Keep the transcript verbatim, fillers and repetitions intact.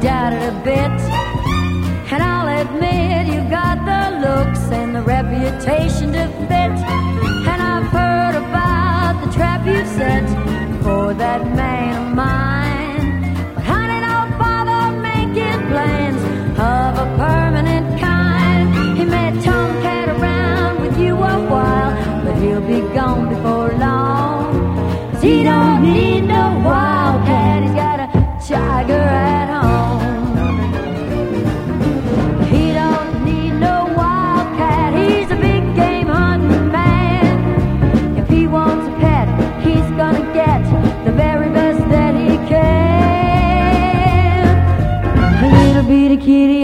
got it a bit. And I'll admit you got the looks and the reputation to fit. And I've heard about the trap you set for that man of mine. But honey, don't bother making plans of a permanent kind. He may tomcat around with you a while, but he'll be gone before long. 'Cause he don't need no wildcat, he's got a tiger at home. He don't need no wildcat, he's a big game hunting man. If he wants a pet, he's gonna get the very best that he can. A little bitty kitty